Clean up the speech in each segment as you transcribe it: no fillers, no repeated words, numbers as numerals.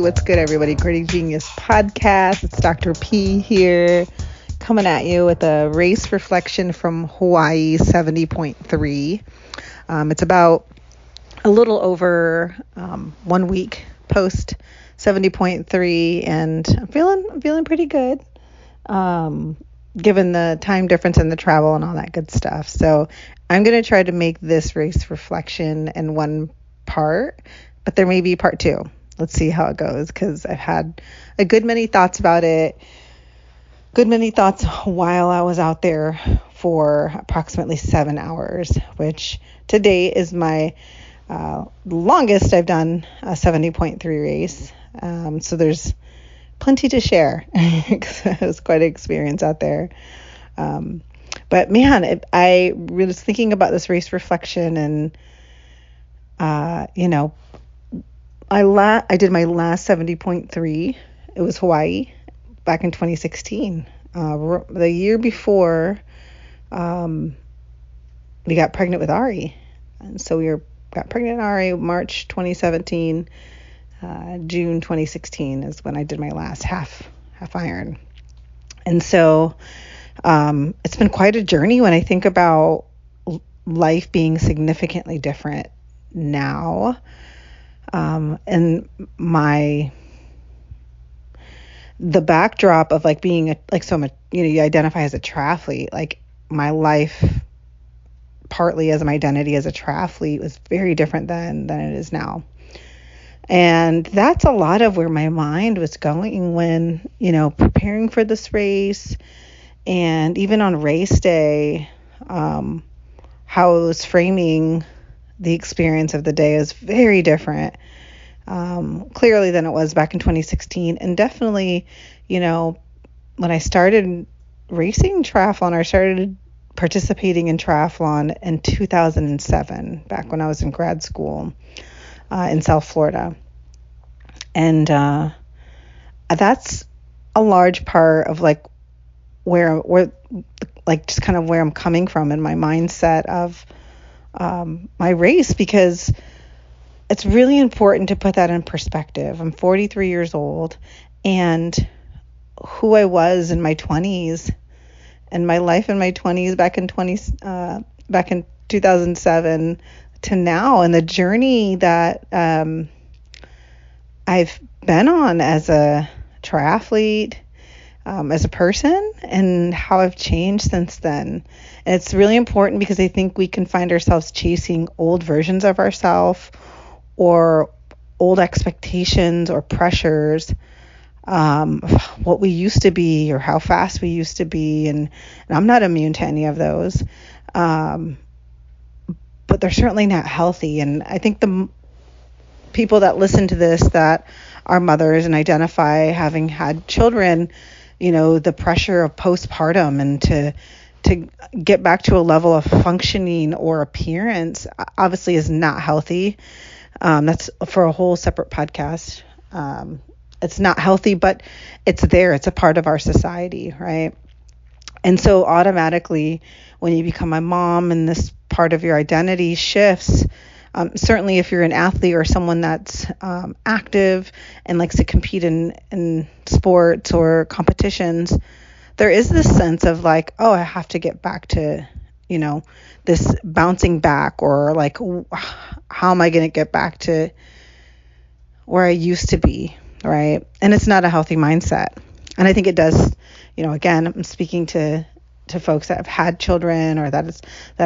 What's good, everybody? Gritty Genius Podcast. It's Dr. P here, coming at you with a race reflection from Hawaii 70.3. It's about a little over 1 week post 70.3, and I'm feeling pretty good, given the time difference and the travel and all that good stuff. So I'm going to try to make this race reflection in one part, but there may be part two. Let's see how it goes, because I've had a good many thoughts about it. Good many thoughts while I was out there for approximately 7 hours, which to date is my longest I've done a 70.3 race. So there's plenty to share. It was quite an experience out there. But man, I was thinking about this race reflection, and I did my last 70.3. It was Hawaii back in 2016. The year before, we got pregnant with Ari. And so got pregnant with Ari March 2017. June 2016 is when I did my last half iron. And so it's been quite a journey when I think about life being significantly different now. And the backdrop of like being so much, you identify as a triathlete, like my life partly as my identity as a triathlete was very different than it is now. And that's a lot of where my mind was going when, preparing for this race, and even on race day, how I was framing the experience of the day is very different, clearly than it was back in 2016. And definitely, when I started racing triathlon, or started participating in triathlon in 2007, back when I was in grad school in South Florida. And that's a large part of where just kind of where I'm coming from in my mindset of my race, because it's really important to put that in perspective. I'm 43 years old, and who I was in my 20s and my life in my 20s back in 2007 to now, and the journey that I've been on as a triathlete, as a person, and how I've changed since then. And it's really important because I think we can find ourselves chasing old versions of ourselves, or old expectations or pressures, what we used to be or how fast we used to be. And I'm not immune to any of those. But they're certainly not healthy. And I think the people that listen to this that are mothers and identify having had children, the pressure of postpartum and to get back to a level of functioning or appearance obviously is not healthy. That's for a whole separate podcast. It's not healthy, but it's there. It's a part of our society, right? And so automatically, when you become a mom and this part of your identity shifts, certainly if you're an athlete or someone that's active and likes to compete in sports or competitions, there is this sense of I have to get back to, this bouncing back, or how am I going to get back to where I used to be, right? And it's not a healthy mindset. And I think it does, again, I'm speaking to folks that have had children, or that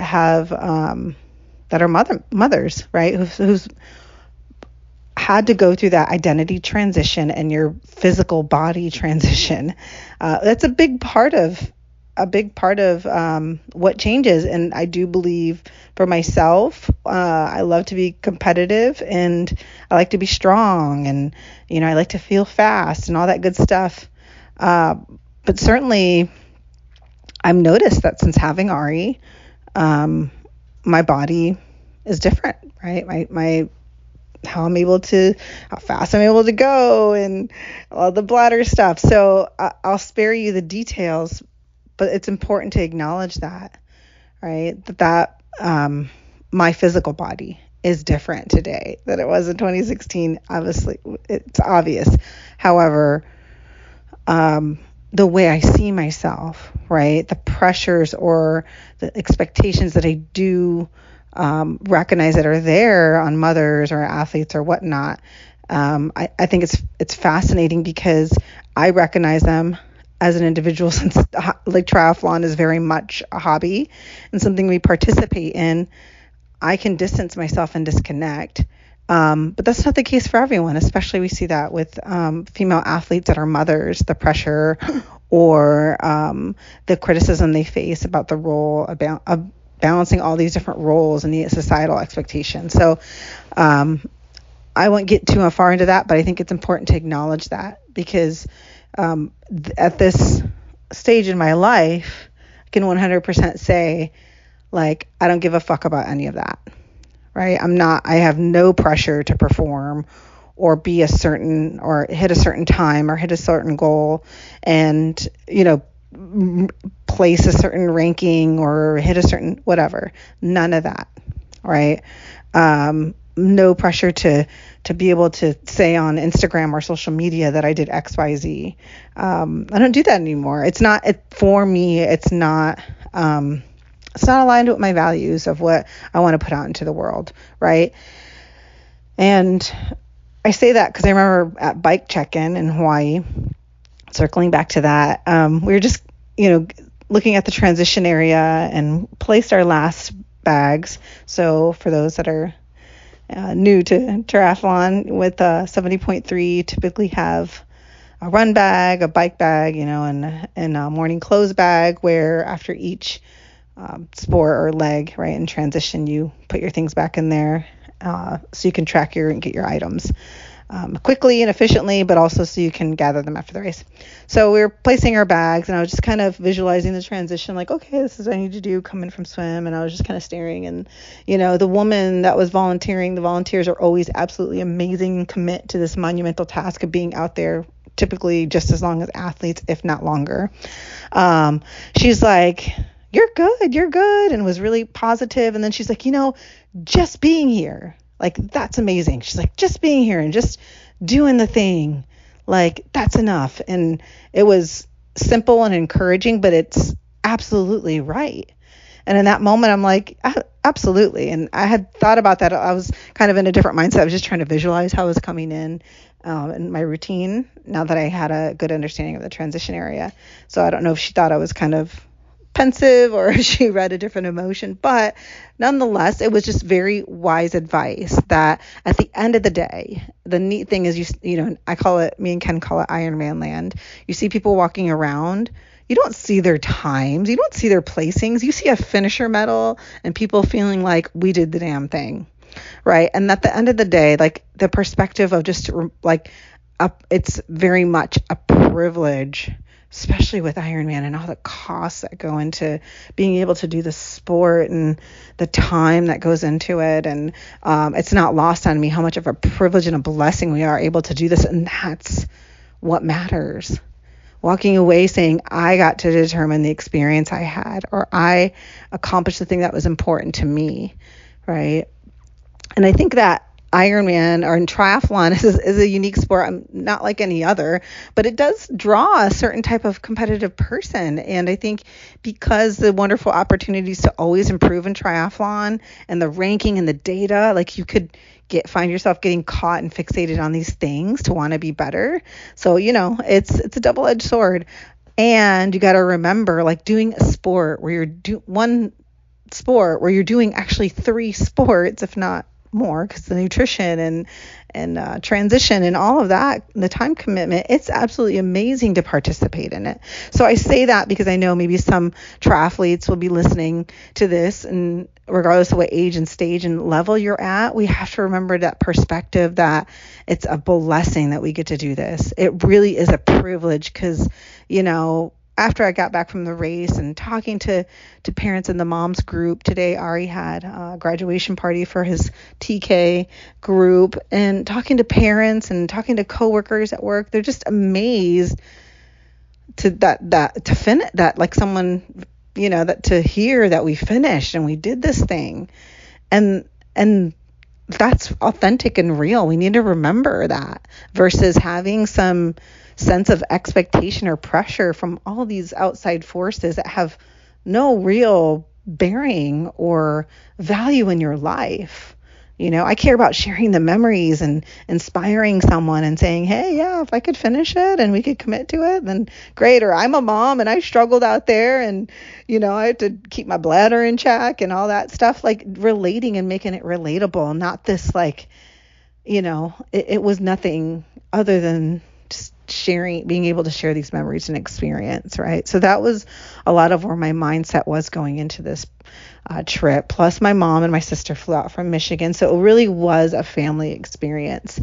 are mothers, right? Who's had to go through that identity transition and your physical body transition. That's a big part of what changes. And I do believe for myself, I love to be competitive, and I like to be strong, and, I like to feel fast and all that good stuff. But certainly I've noticed that since having Ari, my body is different, right? How fast I'm able to go, and all the bladder stuff. So I'll spare you the details, but it's important to acknowledge that, right? That my physical body is different today than it was in 2016. Obviously, it's obvious. However, the way I see myself, right, the pressures or the expectations that I do recognize that are there on mothers or athletes or whatnot, I think it's fascinating because I recognize them as an individual, since like triathlon is very much a hobby and something we participate in. I can distance myself and disconnect. But that's not the case for everyone, especially we see that with female athletes that are mothers, the pressure or the criticism they face about the role of balancing all these different roles and the societal expectations. So I won't get too far into that, but I think it's important to acknowledge that because at this stage in my life, I can 100% say, like, I don't give a fuck about any of that, right? I have no pressure to perform or be a certain, or hit a certain time or hit a certain goal and, place a certain ranking or hit a certain whatever. None of that, right? No pressure to be able to say on Instagram or social media that I did X, Y, Z. I don't do that anymore. For me, it's not aligned with my values of what I want to put out into the world, right? And I say that because I remember at bike check-in in Hawaii, circling back to that, we were just, looking at the transition area and placed our last bags. So for those that are new to triathlon, with 70.3 typically have a run bag, a bike bag, and a morning clothes bag, where after each sport or leg, right, in transition, you put your things back in there so you can track and get your items quickly and efficiently, but also so you can gather them after the race. So we were placing our bags, and I was just kind of visualizing the transition, like, okay, this is what I need to do coming from swim. And I was just kind of staring, and the woman that was volunteering, the volunteers are always absolutely amazing and commit to this monumental task of being out there typically just as long as athletes, if not longer. She's like, you're good, and was really positive. And then she's like, just being here, like, that's amazing. She's like, just being here and just doing the thing, like, that's enough. And it was simple and encouraging, but it's absolutely right. And in that moment, I'm like, absolutely. And I had thought about that. I was kind of in a different mindset. I was just trying to visualize how I was coming in my routine, now that I had a good understanding of the transition area. So I don't know if she thought I was kind of pensive or she read a different emotion, but nonetheless, it was just very wise advice that at the end of the day, the neat thing is, me and Ken call it Ironman land. You see people walking around, you don't see their times, you don't see their placings, you see a finisher medal and people feeling like we did the damn thing, right? And at the end of the day, like, the perspective of just like, it's very much a privilege, especially with Ironman and all the costs that go into being able to do the sport and the time that goes into it. And it's not lost on me how much of a privilege and a blessing we are able to do this. And that's what matters. Walking away saying, I got to determine the experience I had, or I accomplished the thing that was important to me, right? And I think that Ironman, or in triathlon, is a unique sport, not like any other, but it does draw a certain type of competitive person. And I think because the wonderful opportunities to always improve in triathlon and the ranking and the data, like, you could find yourself getting caught and fixated on these things to want to be better. So, it's a double-edged sword. And you got to remember, like, doing a sport where one sport where you're doing actually 3 sports, if not more, because the nutrition and transition and all of that, the time commitment, it's absolutely amazing to participate in it. So I say that because I know maybe some triathletes will be listening to this, and regardless of what age and stage and level you're at, we have to remember that perspective that it's a blessing that we get to do this. It really is a privilege, because after I got back from the race and talking to parents in the moms group today, Ari had a graduation party for his TK group, and talking to parents and talking to coworkers at work, they're just amazed to like someone, that to hear that we finished and we did this thing. And that's authentic and real. We need to remember that versus having some sense of expectation or pressure from all these outside forces that have no real bearing or value in your life. I care about sharing the memories and inspiring someone and saying, hey, yeah, if I could finish it and we could commit to it, then great. Or I'm a mom and I struggled out there and, I had to keep my bladder in check and all that stuff, like relating and making it relatable, not this like, it was nothing other than just being able to share these memories and experience, right? So that was a lot of where my mindset was going into this trip. Plus my mom and my sister flew out from Michigan. So it really was a family experience.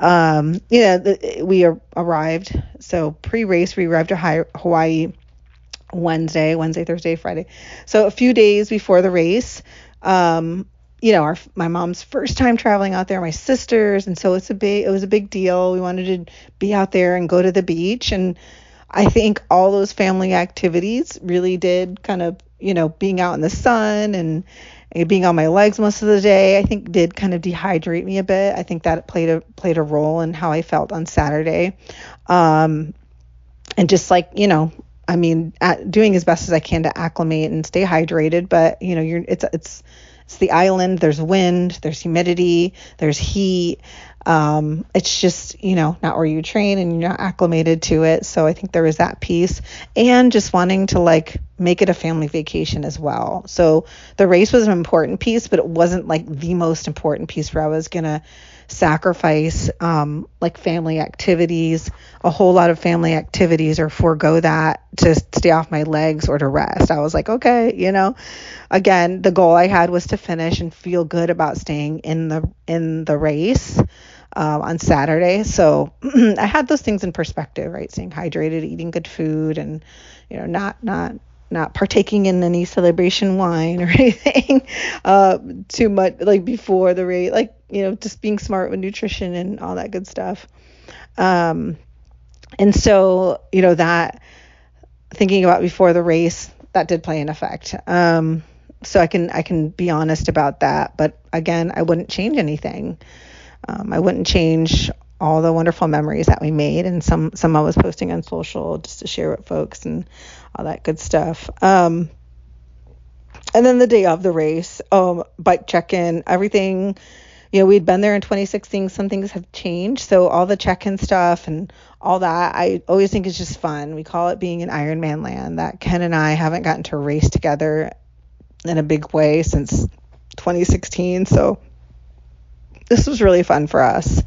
We arrived. So pre-race, we arrived to Hawaii Wednesday, Thursday, Friday. So a few days before the race, my mom's first time traveling out there, my sister's. And so it was a big deal. We wanted to be out there and go to the beach. And I think all those family activities really did kind of, being out in the sun and being on my legs most of the day, I think did kind of dehydrate me a bit. I think that played a role in how I felt on Saturday. And just like, doing as best as I can to acclimate and stay hydrated, but it's the island, there's wind, there's humidity, there's heat. It's just, not where you train and you're not acclimated to it. So I think there was that piece and just wanting to like make it a family vacation as well. So the race was an important piece, but it wasn't like the most important piece where I was going to sacrifice, like family activities, a whole lot of family activities or forego that to stay off my legs or to rest. I was like, okay, again, the goal I had was to finish and feel good about staying in the race on Saturday. So I had those things in perspective, right? Staying hydrated, eating good food, and not partaking in any celebration wine or anything too much like before the race, like just being smart with nutrition and all that good stuff. And so that thinking about before the race, that did play an effect. So I can be honest about that, but again, I wouldn't change anything. I wouldn't change all the wonderful memories that we made, and some I was posting on social just to share with folks and all that good stuff. And then the day of the race, bike check-in, everything, we'd been there in 2016. Some things have changed. So all the check-in stuff and all that, I always think is just fun. We call it being in Ironman land, that Ken and I haven't gotten to race together in a big way since 2016. So this was really fun for us.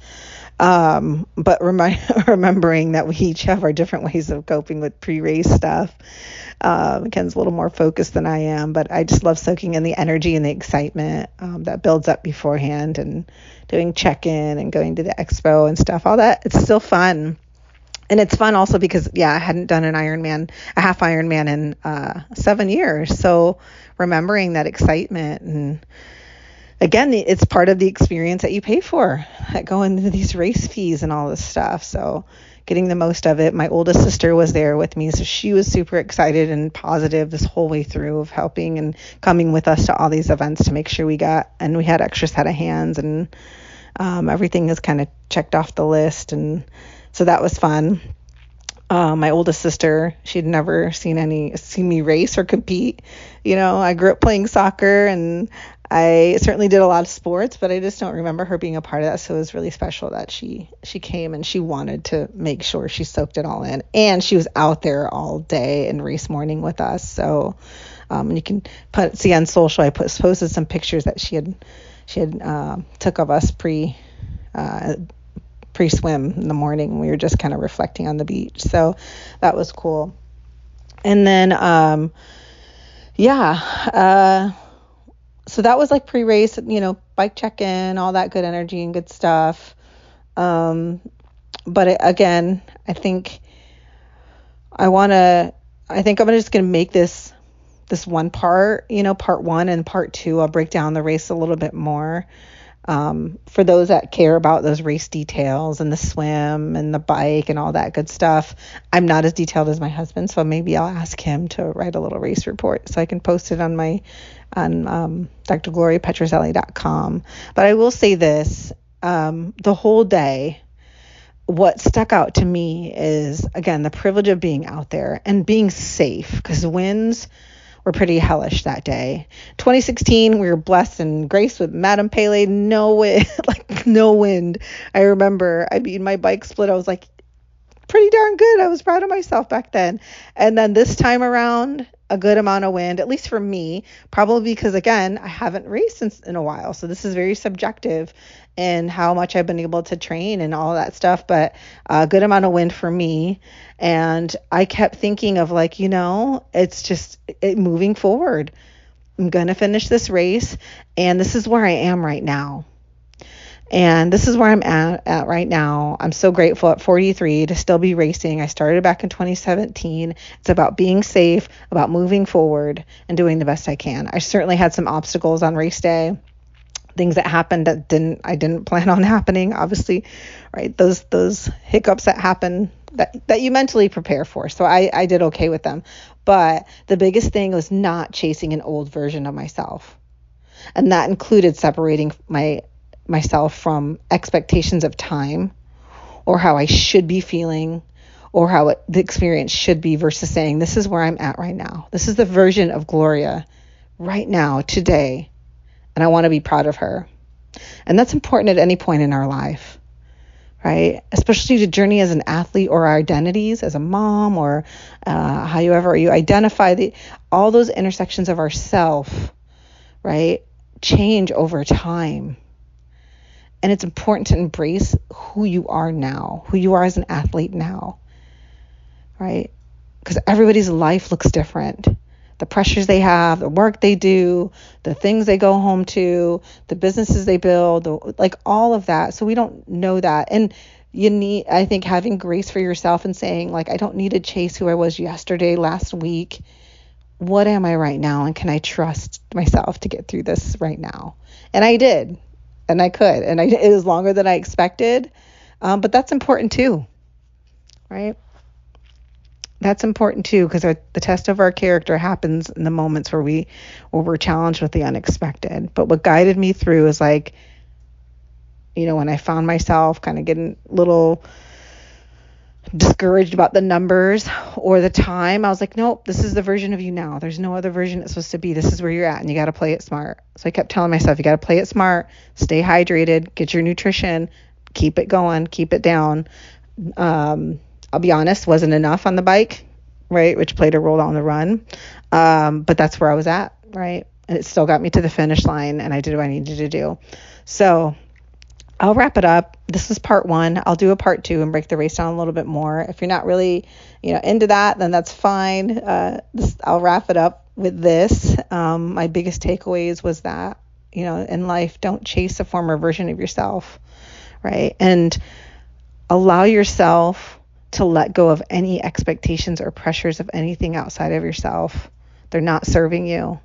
But remembering that we each have our different ways of coping with pre-race stuff. Ken's a little more focused than I am, but I just love soaking in the energy and the excitement that builds up beforehand and doing check-in and going to the expo and stuff. All that, it's still fun. And it's fun also because, I hadn't done a half Ironman in 7 years. So remembering that excitement, and again, it's part of the experience that you pay for, going into these race fees and all this stuff. So getting the most of it. My oldest sister was there with me, so she was super excited and positive this whole way through of helping and coming with us to all these events to make sure we had extra set of hands, and everything is kind of checked off the list. And so that was fun. My oldest sister, she'd never seen me race or compete. I grew up playing soccer and I certainly did a lot of sports, but I just don't remember her being a part of that. So it was really special that she came and she wanted to make sure she soaked it all in. And she was out there all day and race morning with us. So you can see on social, I posted some pictures that she had took of us pre-swim in the morning. We were just kind of reflecting on the beach. So that was cool. And then, so that was like pre-race, bike check-in, all that good energy and good stuff. But again, I think I'm just going to make this one part, part one, and part two, I'll break down the race a little bit more. For those that care about those race details and the swim and the bike and all that good stuff, I'm not as detailed as my husband, so maybe I'll ask him to write a little race report so I can post it on drgloriapetrozelli.com. But I will say this, the whole day, what stuck out to me is, again, the privilege of being out there and being safe, because winds were pretty hellish that day. 2016, we were blessed and graced with Madame Pele, no wind, like no wind. I remember, my bike split. I was like, pretty darn good. I was proud of myself back then. And then this time around, a good amount of wind, at least for me, probably because, again, I haven't raced in a while. So this is very subjective in how much I've been able to train and all that stuff, but a good amount of wind for me. And I kept thinking of it's just moving forward. I'm going to finish this race, and this is where I am right now. And this is where I'm at right now. I'm so grateful at 43 to still be racing. I started back in 2017. It's about being safe, about moving forward and doing the best I can. I certainly had some obstacles on race day, things that happened that I didn't plan on happening, obviously, right? Those hiccups that happen that you mentally prepare for. So I did okay with them. But the biggest thing was not chasing an old version of myself. And that included separating myself from expectations of time or how I should be feeling or how the experience should be, versus saying, this is where I'm at right now. This is the version of Gloria right now, today. And I want to be proud of her. And that's important at any point in our life, right? Especially to journey as an athlete, or our identities as a mom, or however you identify, all those intersections of ourself, right, change over time. And it's important to embrace who you are now, who you are as an athlete now, right? Because everybody's life looks different. The pressures they have, the work they do, the things they go home to, the businesses they build, all of that. So we don't know that. And you need, I think, having grace for yourself and saying, I don't need to chase who I was yesterday, last week. What am I right now? And can I trust myself to get through this right now? And I did. And I could. And it was longer than I expected. But that's important too, right? That's important too, because the test of our character happens in the moments where we're challenged with the unexpected. But what guided me through is when I found myself kind of getting a little discouraged about the numbers or the time, I was like, nope, this is the version of you now. There's no other version it's supposed to be. This is where you're at, and you got to play it smart. So I kept telling myself, you got to play it smart, stay hydrated, get your nutrition, keep it going, keep it down. I'll be honest, wasn't enough on the bike, right, which played a role on the run. But that's where I was at, right? And it still got me to the finish line, and I did what I needed to do. So I'll wrap it up. This is part 1. I'll do a part 2 and break the race down a little bit more. If you're not really, into that, then that's fine. I'll wrap it up with this. My biggest takeaways was that, in life, don't chase a former version of yourself, right? And allow yourself to let go of any expectations or pressures of anything outside of yourself. They're not serving you,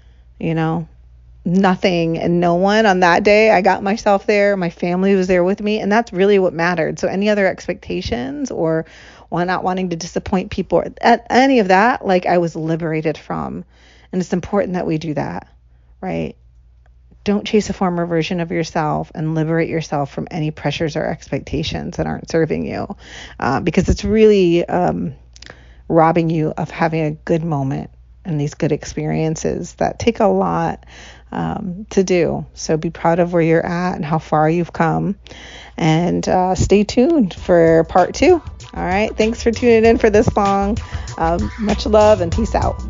nothing and no one on that day. I got myself there. My family was there with me, and that's really what mattered. So any other expectations or not wanting to disappoint people, at any of that, I was liberated from. And it's important that we do that, right? Don't chase a former version of yourself, and liberate yourself from any pressures or expectations that aren't serving you, because it's really robbing you of having a good moment and these good experiences that take a lot to do. So be proud of where you're at and how far you've come, and stay tuned for part 2. All right. Thanks for tuning in for this long. Much love and peace out.